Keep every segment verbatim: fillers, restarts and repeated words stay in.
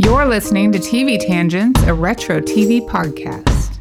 You're listening to T V Tangents, a retro T V podcast.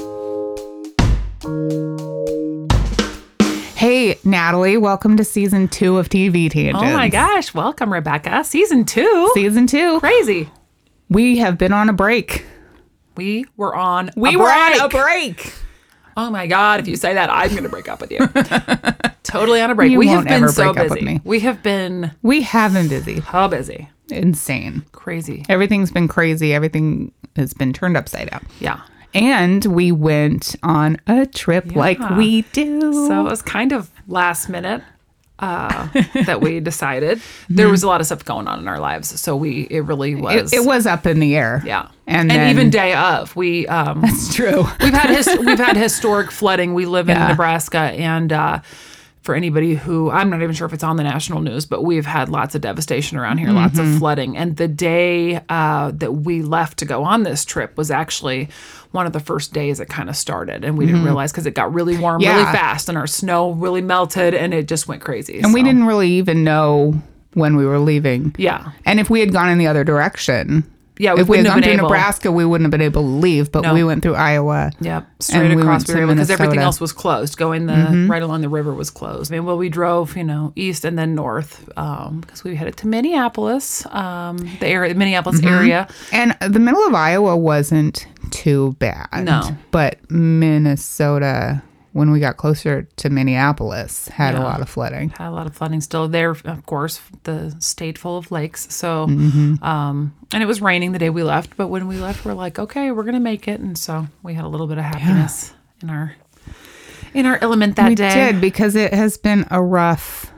Hey, Natalie, welcome to season two of T V Tangents. Oh my gosh, welcome, Rebecca. Season two. Season two. Crazy. We have been on a break. We were on we a were break. on a break. Oh my God, if you say that, I'm going to break up with you. Totally on a break. You we won't have been ever so break up with busy. me. We have been We have been busy. how busy? Insane. Crazy. Everything's been crazy. Everything has been turned upside down. Yeah. And we went on a trip Yeah. like we do. So it was kind of last minute uh, that we decided. There was a lot of stuff going on in our lives. So we, it really was. It, it was up in the air. Yeah. And, And, then, even day of, we, um, It's true. we've had, his, we've had historic flooding. We live in Yeah. Nebraska, and, uh, for anybody who, I'm not even sure if it's on the national news, but we've had lots of devastation around here, lots Mm-hmm. of flooding. And the day uh, that we left to go on this trip was actually one of the first days it kind of started. And we didn't realize because it got really warm Yeah. really fast and our snow really melted and it just went crazy. And we So, didn't really even know when we were leaving. Yeah. And if we had gone in the other direction, Yeah, we if we had wouldn't have gone been through able. Nebraska, we wouldn't have been able to leave. But No. we went through Iowa. Yep, straight And we across went the to river because everything Minnesota. else was closed. Going the right along the river was closed. I mean, well, we drove, you know, east and then north um, because we headed to Minneapolis, um, the area, Minneapolis area. And the middle of Iowa wasn't too bad. No. But Minnesota, when we got closer to Minneapolis, had a Yeah. lot of flooding. Had a lot of flooding still there, of course, the state full of lakes. So, Mm-hmm. um, and it was raining the day we left. But when we left, we're like, okay, we're gonna make it, and so we had a little bit of happiness in our in our element that we day. did, because it has been a rough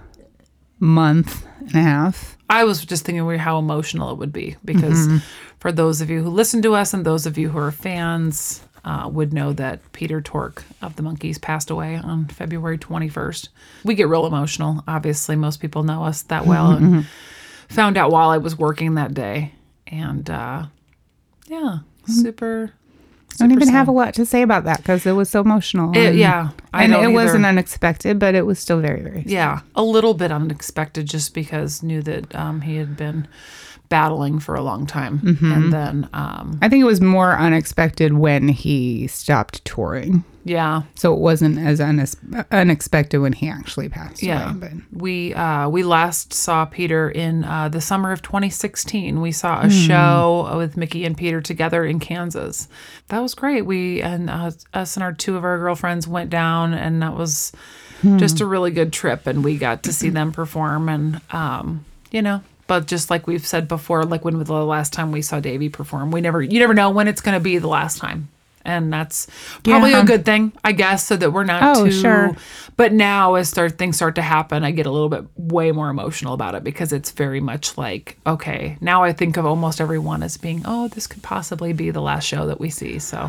month and a half. I was just thinking we- how emotional it would be because Mm-hmm. for those of you who listen to us and those of you who are fans uh, would know that Peter Tork of the Monkees passed away on February twenty-first. We get real emotional. Obviously, most people know us that well Mm-hmm. and found out while I was working that day. And uh, yeah, super, I don't super even have a sad. lot to say about that because it was so emotional. It- and, yeah, I and don't it either. wasn't unexpected, but it was still very, very. Yeah, a little bit unexpected just because knew that um, he had been battling for a long time. Mm-hmm. And then, um, I think it was more unexpected when he stopped touring. yeah, So it wasn't as unex- unexpected when he actually passed yeah. away. But We uh, we last saw Peter in uh, the summer of twenty sixteen. We saw a show with Mickey and Peter together in Kansas. That was great. We and uh, us and our two of our girlfriends went down, and that was just a really good trip. And we got to see them perform, and um, you know. But just like we've said before, like when was the last time we saw Davey perform, we never, you never know when it's going to be the last time. And that's probably Yeah. a good thing, I guess, so that we're not Oh, too. sure. But now, as start, things start to happen, I get a little bit way more emotional about it because it's very much like, okay, now I think of almost everyone as being, oh, this could possibly be the last show that we see. So,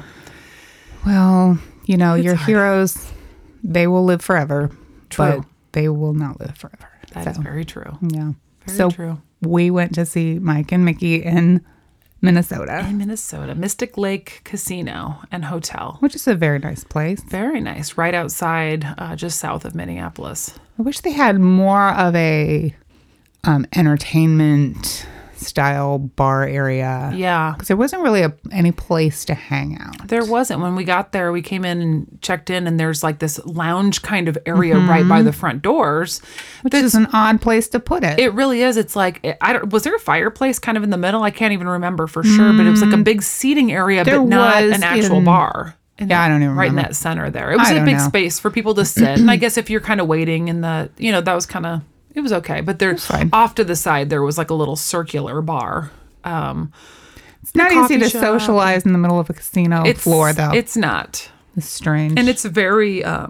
well, you know, It's your hard. heroes, they will live forever, True. but they will not live forever. that is So, very true. yeah. Very so true. we went to see Mike and Mickey in Minnesota, In Minnesota, Mystic Lake Casino and Hotel. which is a very nice place. Very nice, right outside, uh, just south of Minneapolis. I wish they had more of a um, entertainment style bar area. Yeah. Because there wasn't really a, any place to hang out. There wasn't. When we got there, we came in and checked in, and there's like this lounge kind of area right by the front doors. Which is an odd place to put it. It really is. It's like, I don't, was there a fireplace kind of in the middle? I can't even remember for sure, but it was like a big seating area, There but not was an actual in- bar. In Yeah, that- I don't even Right in remember. that center there. It was I a don't big know. space for people to sit. And I guess if you're kind of waiting in the, you know, that was kind of, it was okay. But there, fine. off to the side, there was like a little circular bar. Um, It's not easy coffee to shop. socialize in the middle of a casino it's, floor, though. It's not. It's strange. And it's very uh,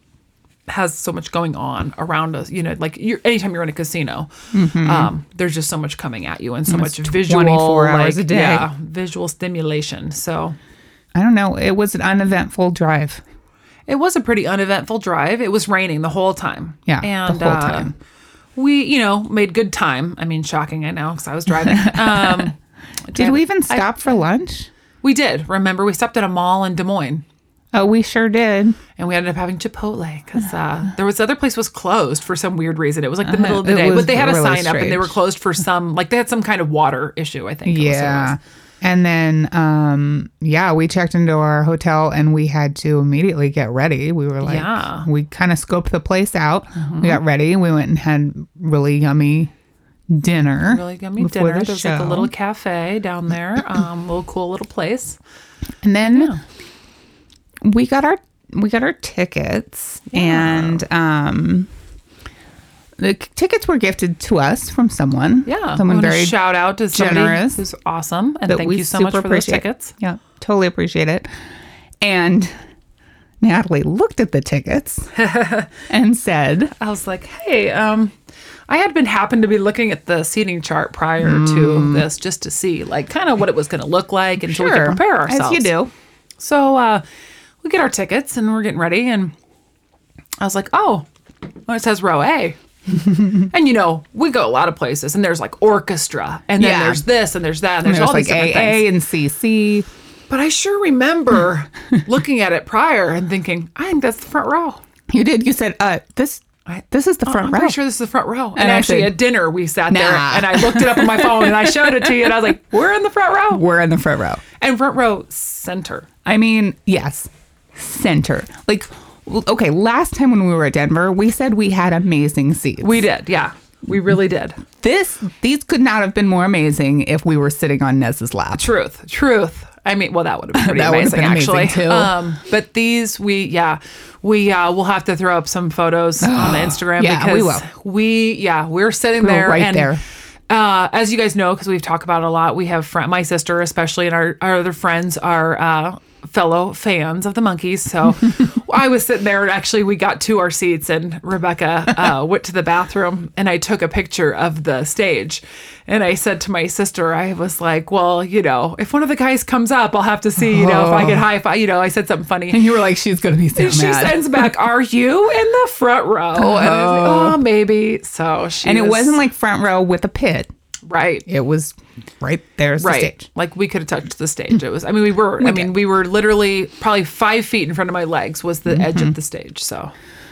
has so much going on around us. You know, like you're, anytime you're in a casino, um, there's just so much coming at you and so much it's visual, twenty-four hours like, a day. yeah, visual stimulation. So I don't know. It was an uneventful drive. it was a pretty uneventful drive. It was raining the whole time. Yeah, and the whole uh, time. we, you know, made good time. I mean, shocking, I know, because I was driving. Um, Did we even I- stop for lunch? We did. Remember, we stopped at a mall in Des Moines. Oh, we sure did. And we ended up having Chipotle because uh, there was the other place was closed for some weird reason. It was like the middle of the It day, was but they had a really sign up and they were strange. closed for some, like they had some kind of water issue, I think. it was- it Yeah. was. And then, um, yeah, we checked into our hotel and we had to immediately get ready. We were like, Yeah. we kind of scoped the place out. We got ready. We went and had really yummy dinner. Really yummy before dinner. the There's like a show. little cafe down there, um, little cool little place. And then we got our we got our tickets, and um, the c- tickets were gifted to us from someone. Yeah, someone I wanna very shout out to somebody generous who's awesome, and that thank we you so much super for those appreciate. tickets. Yeah, totally appreciate it. And Natalie looked at the tickets and said, I was like, hey, um, I had been happened to be looking at the seating chart prior to this just to see like kind of what it was going to look like and so we could prepare ourselves. as you do. So uh, we get our tickets and we're getting ready, and I was like, oh, well, it says row A. And you know, we go a lot of places, and there's like orchestra, and then Yeah. there's this, and there's that, and And there's, there's all like these different A A things. and C C. But I sure remember looking at it prior and thinking, I think that's the front row. You did. You said, "Uh, this this is the front I'm row." pretty sure this is the front row. And, And I actually, said, at dinner, we sat there, "Nah." and I looked it up on my phone, and I showed it to you, and I was like, we're in the front row. We're in the front row. And front row center. I mean, yes, center. Like, okay, last time when we were at Denver, we said we had amazing seats. We did, yeah. We really did. This these could not have been more amazing if we were sitting on Nez's lap. Truth, truth. I mean, well, that would have been pretty That would have amazing, been amazing, actually. too. Um, but these, we, yeah, we, uh, we'll have to throw up some photos on the Instagram Yeah, because we will. we, yeah, we're sitting We're there right and, there. Uh, as you guys know, because we've talked about it a lot, we have friend, my sister especially, and our, our other friends are uh, fellow fans of the Monkees. So I was sitting there, and actually we got to our seats, and Rebecca uh, went to the bathroom, and I took a picture of the stage. And I said to my sister, I was like, well, you know, if one of the guys comes up, I'll have to see, you know, if I can high five. You know, I said something funny. And you were like, she's going to be so And she mad. sends back, are you in the front row? And I was like, oh, maybe. So she and it was- wasn't like front row with a pit. right. It was right there's the Right. stage. Like we could have touched the stage. It was, I mean, we were, I mean, did. we were literally probably five feet in front of my legs was the edge of the stage. So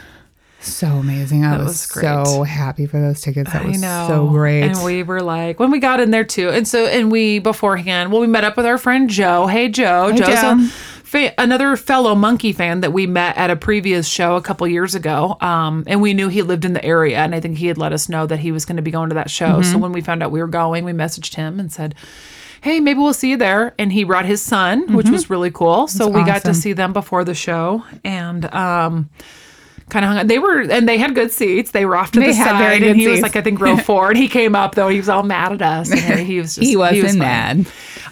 So amazing. I That was, was great. so happy for those tickets. That I was know. so great. And we were like, when we got in there too. And so, and we beforehand, well, we met up with our friend Joe. Hey, Joe. Hey, Joe's Joe. A, fa- another fellow Monkey fan that we met at a previous show a couple years ago. Um, and we knew he lived in the area. And I think he had let us know that he was going to be going to that show. Mm-hmm. So when we found out we were going, we messaged him and said, hey, maybe we'll see you there. And he brought his son, which was really cool. So we got to awesome. see them before the show. And, um, kind of hung out. They were, and they had good seats. They were off to They the had side, very and good he was seats. like, I think row four, and he came up though. He was all mad at us. And he was just, he wasn't was fine. mad.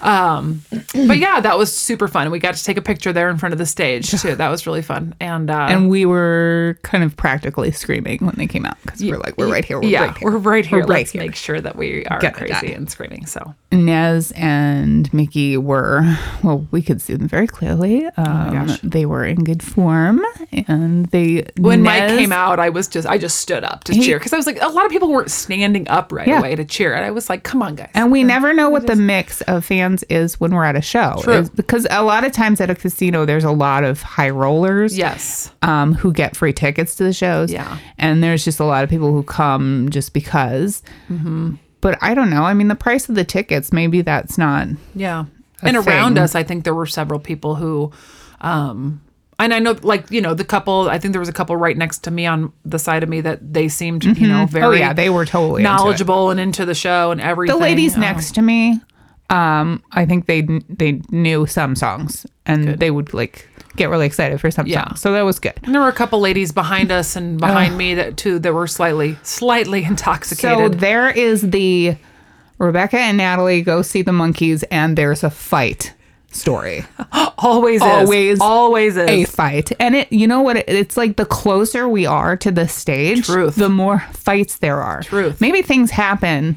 Um, but yeah, that was super fun. We got to take a picture there in front of the stage too. That was really fun. And uh, And we were kind of practically screaming when they came out because we're like, we're right here. We're yeah, right here. we're right here. We're right Let's here. make sure that we are Get it crazy done. and screaming. So Nez and Mickey were, well, we could see them very clearly. Um, gosh. they were in good form, and they when Mike Nez- came out, I was just I just stood up to He- cheer because I was like, a lot of people weren't standing up right Yeah. away to cheer, and I was like, come on, guys. And we never know what the mix of fans is when we're at a show. True. It's- Because a lot of times at a casino, there's a lot of high rollers. yes. Um, who get free tickets to the shows. Yeah. And there's just a lot of people who come just because. Mm-hmm. But I don't know. I mean, the price of the tickets, maybe that's not. Yeah. a And around thing. us, I think there were several people who, um, and I know, like, you know, the couple, I think there was a couple right next to me on the side of me that they seemed, you know, very Oh, yeah. They were totally into it. knowledgeable and into the show and everything. The ladies Um, next to me, um, I think they they knew some songs and they would like get really excited for some Yeah. songs. So that was good. And there were a couple ladies behind us and behind me that too that were slightly, slightly So intoxicated. there is the Rebecca and Natalie go see the Monkees and there's a fight story. always, always is. Always is. A fight. And it, you know what? It, it's like the closer we are to the stage, Truth. the more fights there are. Truth. Maybe things happen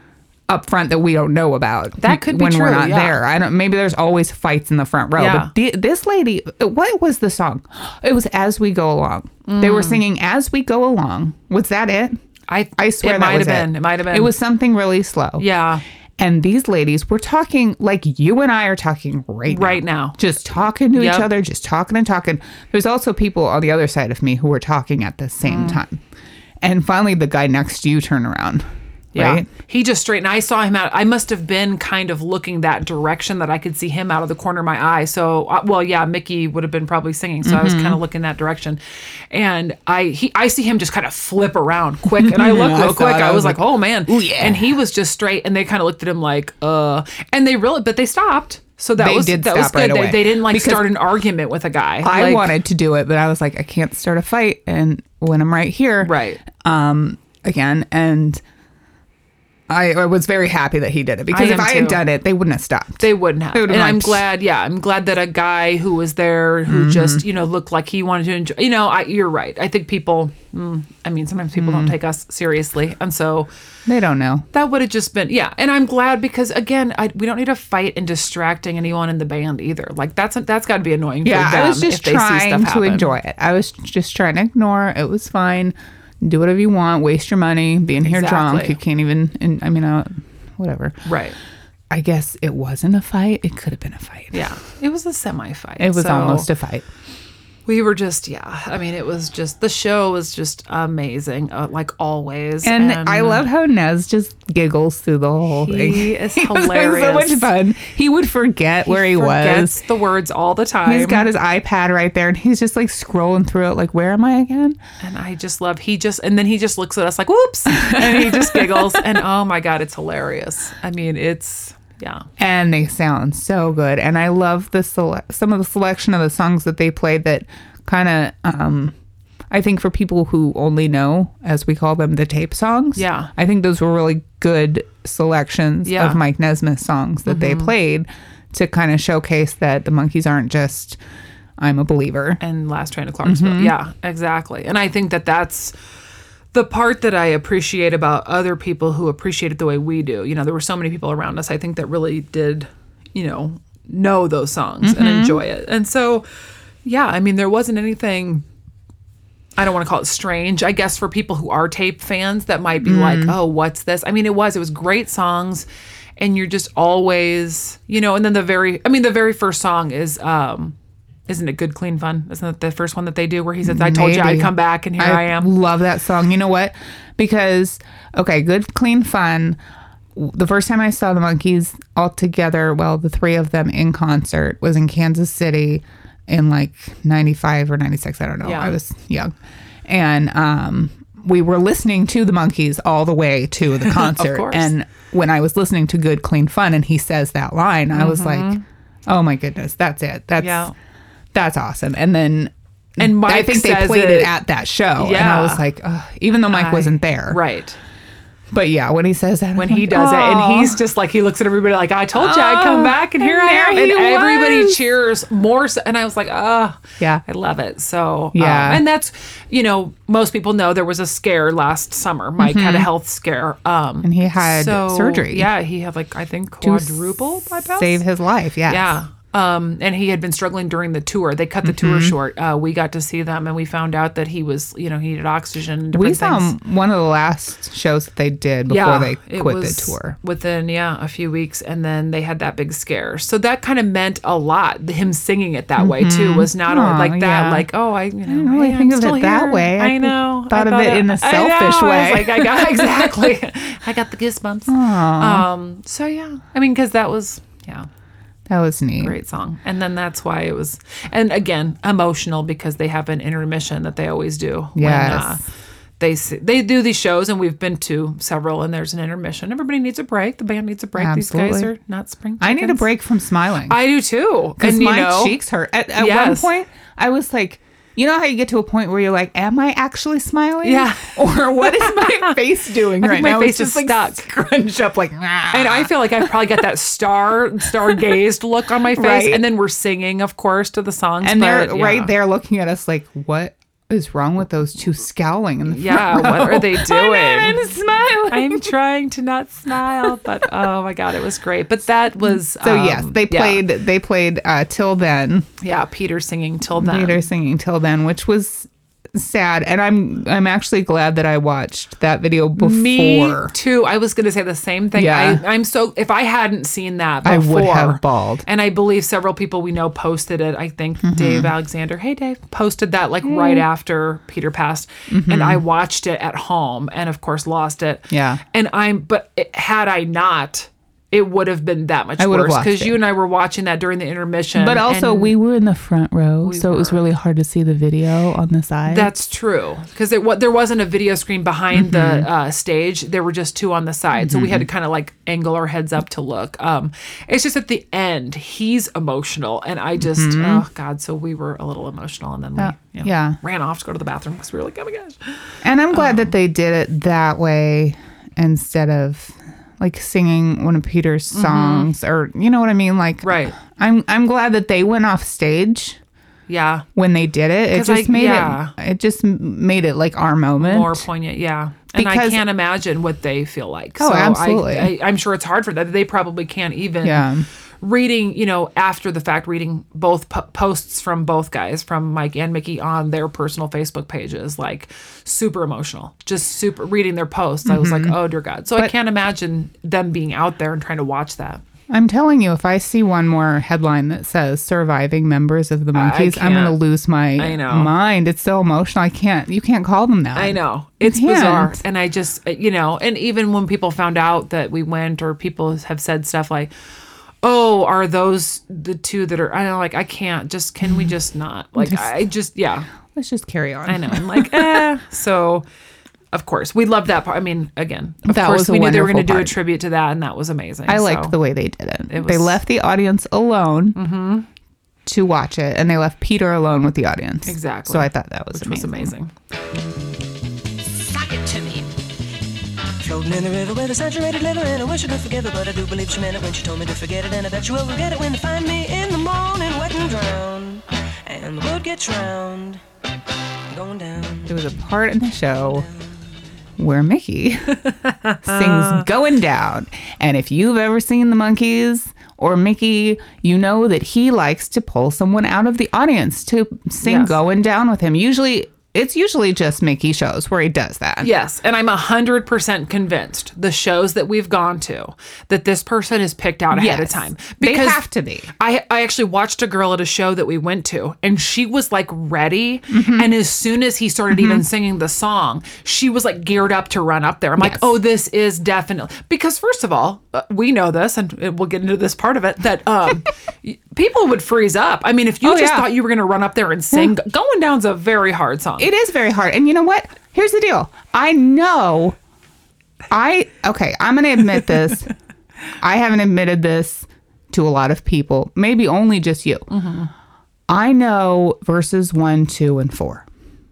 up front that we don't know about. That could be when we're true, not yeah. there. I don't. Maybe there's always fights in the front row. Yeah. But the, this lady, what was the song? It was "As We Go Along." They were singing "As We Go Along." Was that it? I, I swear it that might was have been. It. It might have been. It was something really slow. Yeah. And these ladies were talking like you and I are talking right now. Right now. Just talking to Yep. each other, just talking and talking. There's also people on the other side of me who were talking at the same Mm. time. And finally, the guy next to you turned around. Yeah. Right? He just straightened. I saw him out. I must have been kind of looking that direction that I could see him out of the corner of my eye. So, uh, well, yeah, Mickey would have been probably singing. So I was kind of looking that direction. And I he I see him just kind of flip around quick. And I looked I real saw quick. it. I I was was like, like, oh, man. ooh, yeah. And he was just straight. And they kind of looked at him like, uh. And they really, but they stopped. So that They was did that was stop good. right They, away. they didn't like Because start an argument with a guy. I Like, wanted to do it, but I was like, I can't start a fight. And when I'm right here, Right. um, again, and I, I was very happy that he did it because I if am I had too. done it, they wouldn't have stopped. They wouldn't have. They would have And been I'm like, glad, yeah, I'm glad that a guy who was there who Mm-hmm. just, you know, looked like he wanted to enjoy, you know, I, you're right. I think people, mm, I mean, sometimes people Mm. don't take us seriously. And so They don't know. that would have just been, yeah. And I'm glad because, again, I, we don't need to fight in distracting anyone in the band either. Like, that's that's got to be annoying for Yeah, them I was just if they see stuff trying to happen. enjoy it. I was just trying to ignore it. It was fine. Do whatever you want. Waste your money. Being here drunk. Exactly. You can't even, and, I mean, uh, whatever. Right. I guess it wasn't a fight. It could have been a fight. Yeah. It was a semi-fight. It was So almost a fight. We were just, yeah. I mean, it was just, the show was just amazing, uh, like always. And, I love how Nez just giggles through the whole thing. He is He was having hilarious. so much fun. He would forget where he forgets was. the words all the time. He's got his iPad right there, and he's just like scrolling through it, like, "Where am I again?" and I just love, he just, and then he just looks at us like, whoops, and he just giggles. And oh my God, it's hilarious. I mean, it's, yeah. And they sound so good. And I love the sele- some of the selection of the songs that they played that kind of, um, I think for people who only know, as we call them, the tape songs. Yeah. I think those were really good selections Yeah. of Mike Nesmith songs that they played to kind of showcase that the Monkees aren't just, I'm a believer. And Last Train to Clarksville. Mm-hmm. Yeah, exactly. And I think that that's the part that I appreciate about other people who appreciate it the way we do. You know, there were so many people around us, I think, that really did, you know, know those songs Mm-hmm. and enjoy it. And so, yeah, I mean, there wasn't anything, I don't want to call it strange, I guess, for people who are tape fans that might be Mm. like, oh, what's this? I mean, it was, it was great songs. And you're just always, you know, and then the very, I mean, the very first song is, um, isn't it Good Clean Fun? Isn't that the first one that they do where he says, I told you I'd Maybe. come back and here I, am? love that song. You know what? Because, okay, Good Clean Fun. The first time I saw the Monkees all together, well, the three of them in concert, was in Kansas City in like ninety-five or ninety-six. I don't know. Yeah. I was young. And um, we were listening to the Monkees all the way to the concert. course. And when I was listening to Good Clean Fun and he says that line, I was like, oh my goodness, that's it. That's Yeah. That's awesome. And then And Mike I think they says played it- it at that show. And Yeah. I was like, ugh, even though Mike I- wasn't there. Right. But yeah, when he says that, When I'm he like, does it, and "Aw." he's just like, he looks at everybody like, I told you I'd come Oh, back, and here and I there am. And he everybody was. cheers more. So, and I was like, oh, Yeah. I love it. So, Yeah. um, and that's, you know, most people know there was a scare last summer. Mike had a health scare. Um, And he had surgery. Yeah. He had like, I think quadruple bypass. Save his life, yes. Yeah. Um, and he had been struggling during the tour. They cut the tour Mm-hmm. short. Uh, we got to see them, and we found out that he was, you know, he needed oxygen and different We saw things. him one of the last shows that they did before they it quit the was tour. Within, yeah, a few weeks. And then they had that big scare. So that kind of meant a lot. Him singing it that way, too, was not only Aw, like that, yeah. like, oh, I, you know, Mm-hmm. didn't really hey, think I'm of it still that here. way. I I know. thought I of it in a I selfish know. I way. was like, I got, exactly. I got the goosebumps. Um, so, yeah. I mean, because that was, yeah. That was neat. Great song. And then that's why it was, and again, emotional because they have an intermission that they always do. Yes. When, uh, they s- they do these shows, and we've been to several, and there's an intermission. Everybody needs a break. The band needs a break. These guys Absolutely. are not spring I need a chickens. break from smiling. I do too. Because And, you my know, cheeks hurt. At, at Yes. one point, I was like, you know how you get to a point where you're like, am I actually smiling? Yeah. Or what is my face doing I right think my now? face It's is just like stuck. scrunched up like, "Ah." And I feel like I probably got that star star gazed look on my face. Right. And then we're singing, of course, to the songs. and they're but, yeah. right there looking at us like, what is wrong with those two scowling in the Yeah, front what row? are they I'm doing? not, I'm smiling. I'm trying to not smile, but oh my God, it was great. But that was so um, yes, they yeah. played. They played uh, Till Then. Yeah, Peter singing Till Then. Peter singing Till Then, which was sad. And I'm I'm actually glad that I watched that video before. Me too. I was going to say the same thing. Yeah. I, I'm so, if I hadn't seen that before. I would have bawled. And I believe several people we know posted it. I think Mm-hmm. Dave Alexander, hey Dave, posted that like right after Peter passed. Mm-hmm. And I watched it at home and of course lost it. Yeah. And I'm, but it, had I not, it would have been that much I would have worse watched because it. you and I were watching that during the intermission. But also, and we were in the front row, so it was were. really hard to see the video on the side. that's true because it what there wasn't a video screen behind Mm-hmm. the uh, stage. There were just two on the side, so we had to kind of like angle our heads up to look. Um, it's just at the end he's emotional, and I just oh god. So we were a little emotional, and then we Uh, you know, yeah. ran off to go to the bathroom because we were like, oh my gosh. And I'm glad that they did it that way instead of like singing one of Peter's songs or you know what I mean? Like Right. I'm I'm glad that they went off stage Yeah, when they did it. It 'Cause just I- made yeah. it it just m- made it like our moment. more poignant. Yeah, and I Because- can't imagine what they feel like. Oh, so absolutely. I, I, I'm sure it's hard for them. They probably can't even. Yeah. Reading, you know, after the fact, reading both po- posts from both guys, from Mike and Mickey, on their personal Facebook pages, like super emotional, just super reading their posts. I was like, oh dear God. So I Mm-hmm. But- can't imagine them being out there and trying to watch that. I'm telling you, if I see one more headline that says surviving members of the Monkees, I'm going to can't. lose my I know. mind. It's so emotional. I can't, you can't call them that. I know. It's can't. bizarre. And I just, uh, you know, and even when people found out that we went, or people have said stuff like, oh, are those the two that are, I know, like, I can't just, can we just not? Like, Just- I just, yeah, Let's just carry on. I know. I'm like, eh. So, of course, we loved that part. I mean, again, of That course, was a we knew they were going to wonderful do a part. tribute to that, and that was amazing. I So, liked the way they did it. It they was- left the audience alone to watch it, and they left Peter alone with the audience. Exactly. So I thought that was which amazing. was amazing. Sock it to me. Floating in the river with a saturated liver, and I wish I could forgive her, but I do believe she meant it when she told me to forget it, and I bet you will regret it when you find me in the morning, wet and drowned, and the boat gets drowned, going down. There was a part in the show where Mickey sings Going Down. And if you've ever seen the Monkees or Mickey, you know that he likes to pull someone out of the audience to sing Yes. Going Down with him. Usually, it's usually just Mickey shows where he does that. Yes, and I'm one hundred percent convinced the shows that we've gone to that this person is picked out ahead of Yes. time. They have to be. I, I actually watched a girl at a show that we went to, and she was like ready. Mm-hmm. And as soon as he started even singing the song, she was like geared up to run up there. I'm like, Yes. oh, this is definitely. Because, first of all, uh, we know this, and we'll get into this part of it, that um, y- people would freeze up. I mean, if you Oh, just yeah. thought you were going to run up there and sing, Going Down's a very hard song. It is very hard. And you know what? Here's the deal. I know I okay, I'm going to admit this. I haven't admitted this to a lot of people, maybe only just you. Mm-hmm. I know verses one, two, and four.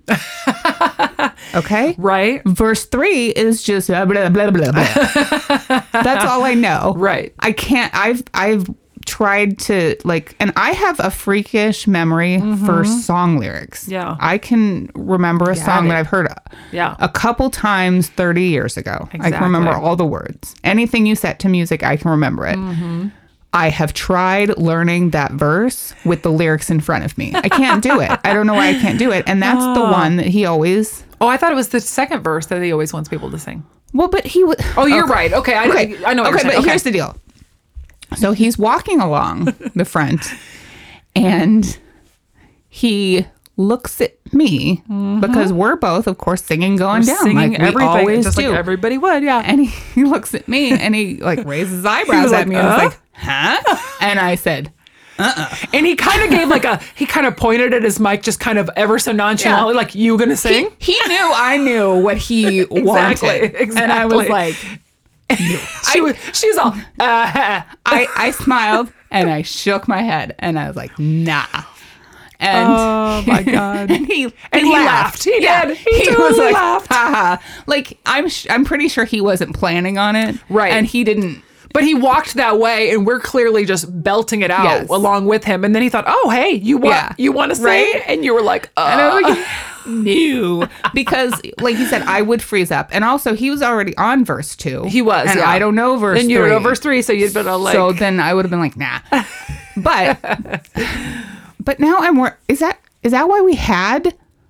Okay? Right? Verse three is just blah, blah, blah, blah, blah. That's all I know. Right. I can't, I've, I've tried to like, and I have a freakish memory for song lyrics. Mm-hmm. Yeah. I can remember a Got song it. that I've heard Yeah. a couple times thirty years ago. I can remember Exactly. all the words. Anything you set to music, I can remember it. Mm-hmm. I have tried learning that verse with the lyrics in front of me. I can't do it. I don't know why I can't do it. And that's the one that he always, Oh, I thought it was the second verse that he always wants people to sing. well, but he would. Oh, you're right. Okay, I, Okay. I, I know what okay, you're saying. but Okay. here's the deal. So he's walking along the front and he looks at me because we're both, of course, singing Going Down. Singing like we everything, always just do. like everybody would, yeah. And he, he looks at me and he like raises his eyebrows was at like, me and was "Uh?" like, huh? And I said, And he kind of gave like a, he kind of pointed at his mic just kind of ever so nonchalantly, Yeah. like, you gonna sing? he knew I knew what he wanted. Exactly, And I was exactly. like, she was, she's all, uh, I, I smiled and I shook my head and I was like, nah. And Oh, my God. and he And he laughed. He did. He totally laughed. haha. Like I'm sh- I'm pretty sure he wasn't planning on it. Right. And he didn't. but he walked that way and we're clearly just belting it out Yes. along with him. And then he thought, oh, hey, you want, Yeah. you want to sing? Right? And you were like, uh. And I was like, no, because like he said, I would freeze up. And also he was already on verse two. He was, and yeah. I don't know verse Then you three. know verse three, so you'd been like, So then I would have been like, nah. But but now I'm more. Is that is that why we had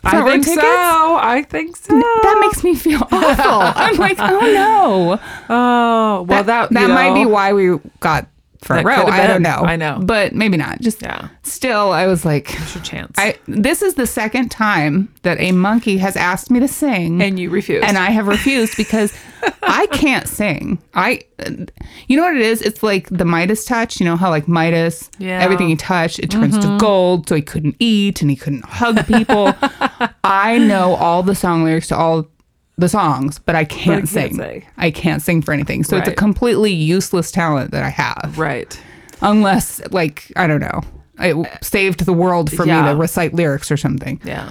I front row think tickets? so. I think so. That makes me feel awful. I'm like, oh no. Oh, well, that That you might be know, why we got front That row. could have I don't been. know. I know. But maybe not. Just Yeah. still, I was like, There's your chance. I this is the second time that a monkey has asked me to sing. and you refused. And I have refused because I can't sing. I, you know what it is? It's like the Midas touch. You know how like Midas, Yeah. everything he touched, it turns to gold. So he couldn't eat and he couldn't hug people. I know all the song lyrics to all the songs, but I can't But I can't sing. sing. I can't sing for anything. So it's a Right. completely useless talent that I have. right. Unless, like, I don't know, it saved the world for Yeah. me to recite lyrics or something. Yeah.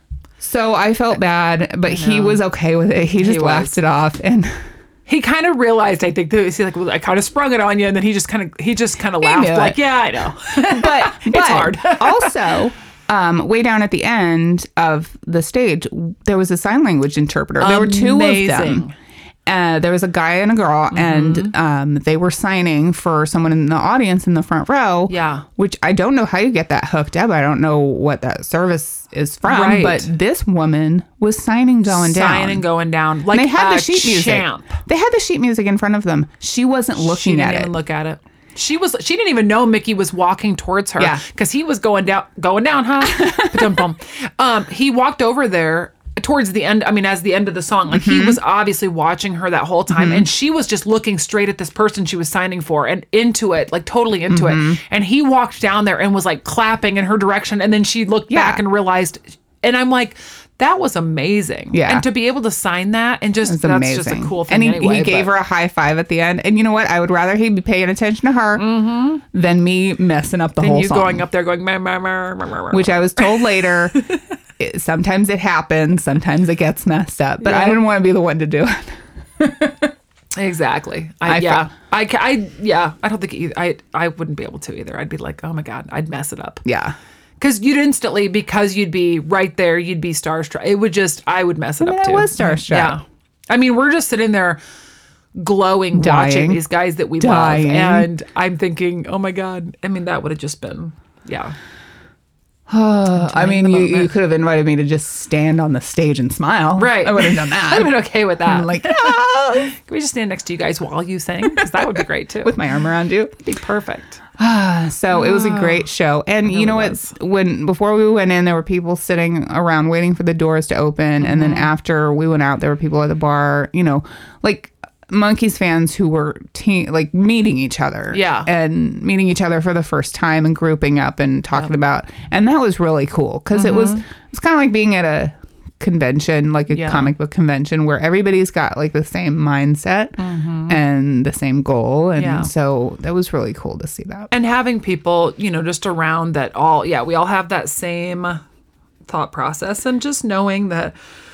So I felt bad, but he was okay with it. He just He laughed was. it off. And He kind of realized, I think, that he's like, well, I kind of sprung it on you, and then he just kind of, he just kind of He laughed, knew like, it. yeah, I know. but, It's but hard. also, um, way down at the end of the stage, there was a sign language interpreter. There were two of them. Amazing. Uh, there was a guy and a girl, and um, they were signing for someone in the audience in the front row. Yeah. Which I don't know how you get that hooked up. I don't know what that service is from. Right. But this woman was signing going down. Signing going down, like And they had a the sheet music. champ. They had the sheet music in front of them. She wasn't She looking didn't at even it. look at it. She was. She didn't even know Mickey was walking towards her. Yeah. because he was going down, going down, huh? Ba-dum-bum. um, he walked over there towards the end. I mean, as the end of the song, like Mm-hmm. he was obviously watching her that whole time, and she was just looking straight at this person she was signing for and into it, like totally into Mm-hmm. it. And he walked down there and was like clapping in her direction, and then she looked Yeah. back and realized. And I'm like, that was amazing. Yeah. and to be able to sign that and just It's that's amazing. just a cool thing. And he, anyway, he gave but- her a high five at the end. And you know what? I would rather he be paying attention to her than me messing up the and whole you song. going up there going, "Meh, meh, meh, meh, meh, meh." Which I was told later. it, sometimes it happens. Sometimes it gets messed up. But I Yeah. didn't want to be the one to do it. Exactly. I, I yeah. fe- I, ca- I yeah. I don't think either, I I wouldn't be able to either. I'd be like, oh my god, I'd mess it up. Yeah. Because you'd instantly, because you'd be right there, you'd be starstruck. It would just, I would mess it I mean, up I too. was starstruck. Yeah. I mean, we're just sitting there glowing, watching Dying. these guys that we Dying. love, and I'm thinking, oh my god. I mean, that would have just been, yeah. I mean, the you, you moment. could have invited me to just stand on the stage and smile. Right. I would have done that. I'd have been okay with that. I'm like, ah, can we just stand next to you guys while you sing? Because that would be great too. with my arm around you. be perfect. So it was a great show. And you know what? When before we went in, there were people sitting around waiting for the doors to open. And then after we went out, there were people at the bar, you know, like Monkees fans who were te- like meeting each other. Yeah. And meeting each other for the first time and grouping up and talking about. And that was really cool because it was it's kind of like being at a convention, like a Yeah. comic book convention where everybody's got like the same mindset and the same goal. And Yeah. so that was really cool to see that. And having people, you know, just around that all, yeah, we all have that same thought process, and just knowing that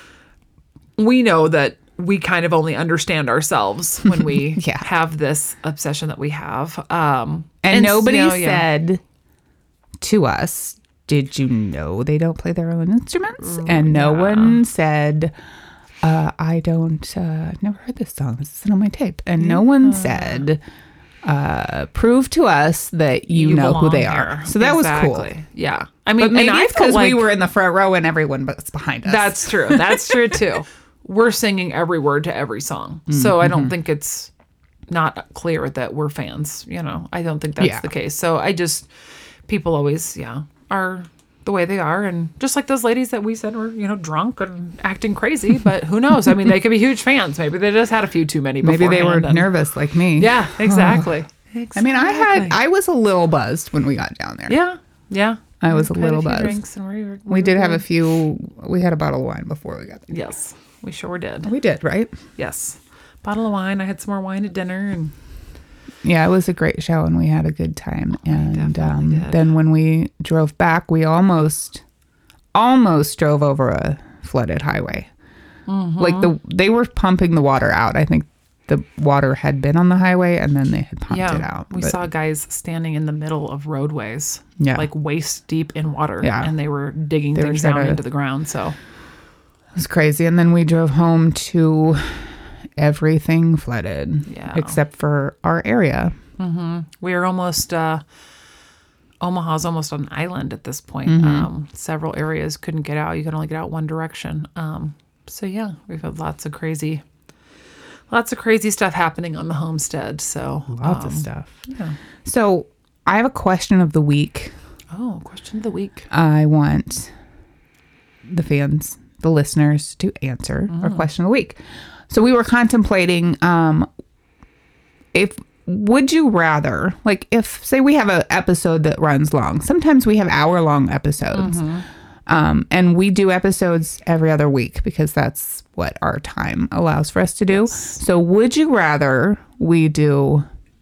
we know that we kind of only understand ourselves when we Yeah. have this obsession that we have. Um, And, nobody you know, yeah. said to us, did you know they don't play their own instruments? and no one said, uh, I don't, uh, I've never heard this song. This isn't on my tape. And no one said, uh, prove to us that you, know who belong they here. are. So that was cool. Exactly. Yeah. I mean, But maybe and I it's felt because we like- were in the front row and everyone was behind us. That's true. That's true too. We're singing every word to every song. So I don't think it's not clear that we're fans, you know. I don't think that's Yeah. the case. So I just people always, yeah, are the way they are, and just like those ladies that we said were, you know, drunk and acting crazy, but who knows? I mean, they could be huge fans. Maybe they just had a few too many Maybe they were beforehand and- nervous like me. Yeah, exactly. I mean, I had, Exactly. I was a little buzzed when we got down there. Yeah. Yeah. I was a Had little few buzzed. drinks and we, were, We did have a few, we had a bottle of wine before we got there. Yes, we sure did. We did, right? Yes. Bottle of wine. I had some more wine at dinner, and Yeah, it was a great show and we had a good time. And um, definitely did. then when we drove back, we almost, almost drove over a flooded highway. Mm-hmm. Like the they were pumping the water out. I think the water had been on the highway and then they had pumped yeah, it out. we But saw guys standing in the middle of roadways, Yeah. like waist deep in water, Yeah. and they were digging They were things trying down to- into the ground. So it was crazy. And then we drove home to everything flooded, Yeah. except for our area. we are almost, uh, Omaha's almost an island at this point. Mm-hmm. Um, several areas couldn't get out. You could only get out one direction. Um, so yeah, we've had lots of crazy, lots of crazy stuff happening on the homestead. So Lots um, of stuff. Yeah. So I have a question of the week. Oh, question of the week. I want the fans, the listeners, to answer our question of the week. So we were contemplating um, if would you rather, like if say we have an episode that runs long. Sometimes we have hour long episodes, um, and we do episodes every other week because that's what our time allows for us to do. So would you rather we do?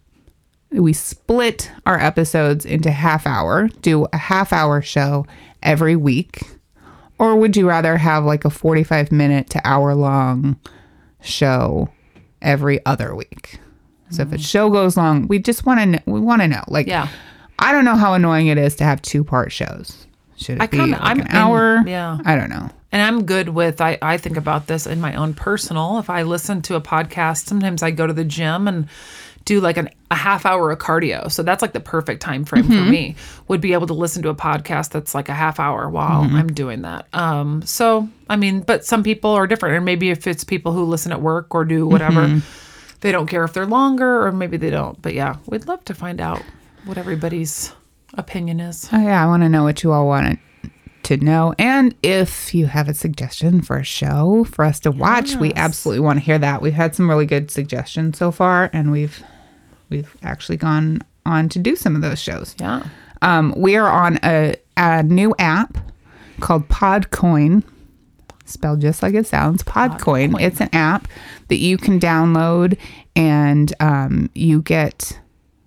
We split our episodes into half hour, do a half hour show every week, or would you rather have like a forty-five minute to hour long show every other week? So if a show goes long, we just want to know, we want to know. Like, Yeah. I don't know how annoying it is to have two part shows. Should it I be kinda- like I'm an in- hour? yeah. I don't know. And I'm good with, I, I think about this in my own personal. If I listen to a podcast, sometimes I go to the gym and do like an, a half hour of cardio. So that's like the perfect time frame Mm-hmm. for me, would be able to listen to a podcast that's like a half hour while Mm-hmm. I'm doing that. Um, so, I mean, but some people are different. And maybe if it's people who listen at work or do whatever, Mm-hmm. they don't care if they're longer or maybe they don't. But yeah, we'd love to find out what everybody's opinion is. Oh, yeah. I want to know what you all want to know. And if you have a suggestion for a show for us to watch, we Yes. absolutely want to hear that. We've had some really good suggestions so far, and we've we've actually gone on to do some of those shows. Yeah. Um, we are on a, a new app called Podcoin, spelled just like it sounds. Podcoin. Podcoin. It's an app that you can download, and um, you get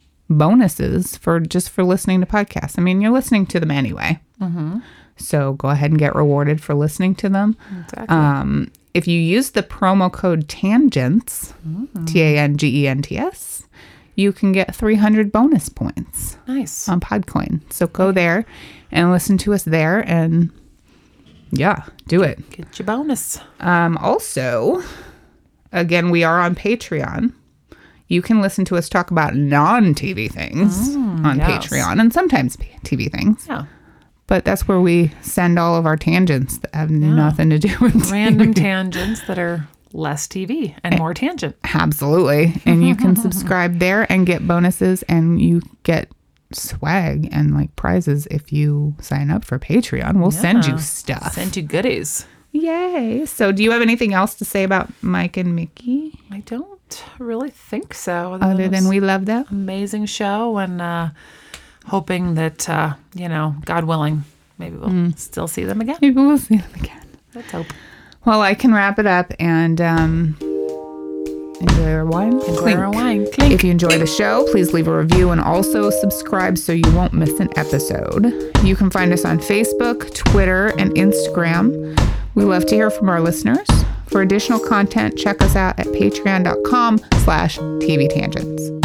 bonuses for just for listening to podcasts. I mean, you're listening to them anyway. Mm-hmm. So go ahead and get rewarded for listening to them. Exactly. Um, if you use the promo code TANGENTS, T A N G E N T S, you can get three hundred bonus points Nice. on Podcoin. So go there and listen to us there, and yeah, do it. Get your bonus. Um, also, again, we are on Patreon. You can listen to us talk about non-T V things on yes. Patreon, and sometimes T V things. Yeah. But that's where we send all of our tangents that have nothing to do with Random T V. tangents that are less T V and more tangent. Absolutely. And you can subscribe there and get bonuses, and you get swag and like prizes if you sign up for Patreon. We'll send you Yeah. stuff. Send you goodies. Yay. So do you have anything else to say about Mike and Mickey I don't really think so. other than this we love them? amazing show and uh, hoping that uh, you know, God willing, maybe we'll still see them again. Maybe we'll see them again. Let's hope. Well, I can wrap it up and um, enjoy our wine. Enjoy Clink. our wine. Clink. If you enjoy the show, please leave a review and also subscribe so you won't miss an episode. You can find us on Facebook, Twitter, and Instagram. We love to hear from our listeners. For additional content, check us out at patreon.com slash TV Tangents.